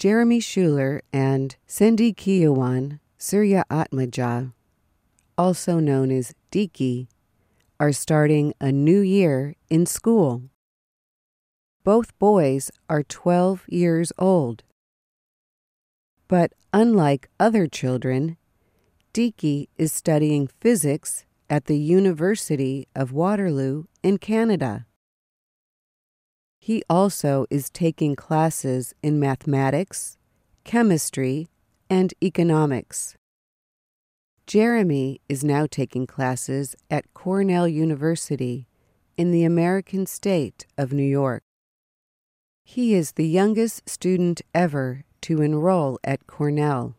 Jeremy Schuler and Sendikiawan Surya Atmaja, also known as Diki, are starting a new year in school. Both boys are 12 years old. But unlike other children, Diki is studying physics at the University of Waterloo in Canada. He also is taking classes in mathematics, chemistry, and economics. Jeremy is now taking classes at Cornell University in the American state of New York. He is the youngest student ever to enroll at Cornell.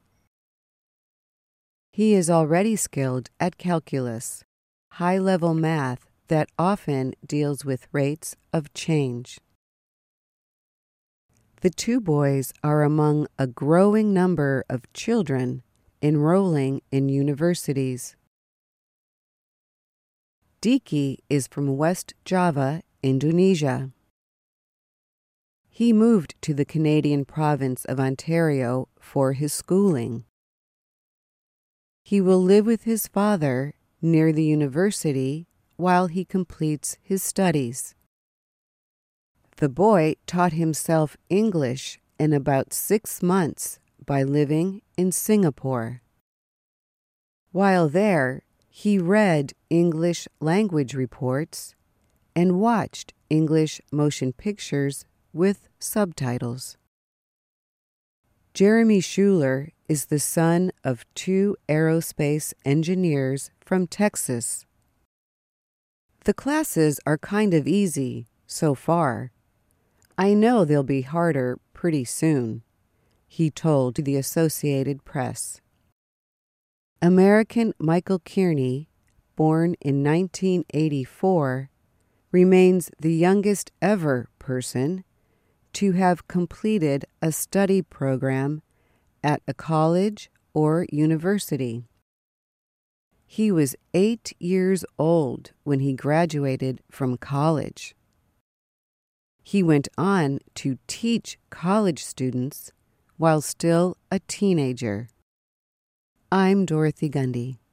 He is already skilled at calculus, high-level math that often deals with rates of change. The two boys are among a growing number of children enrolling in universities. Diki is from West Java, Indonesia. He moved to the Canadian province of Ontario for his schooling. He will live with his father near the university while he completes his studies. The boy taught himself English in about 6 months by living in Singapore. While there, he read English language reports and watched English motion pictures with subtitles. Jeremy Schuler is the son of 2 aerospace engineers from Texas. The classes are kind of easy so far. I know they'll be harder pretty soon, he told the Associated Press. American Michael Kearney, born in 1984, remains the youngest ever person to have completed a study program at a college or university. He was 8 years old when he graduated from college. He went on to teach college students while still a teenager. I'm Dorothy Gundy.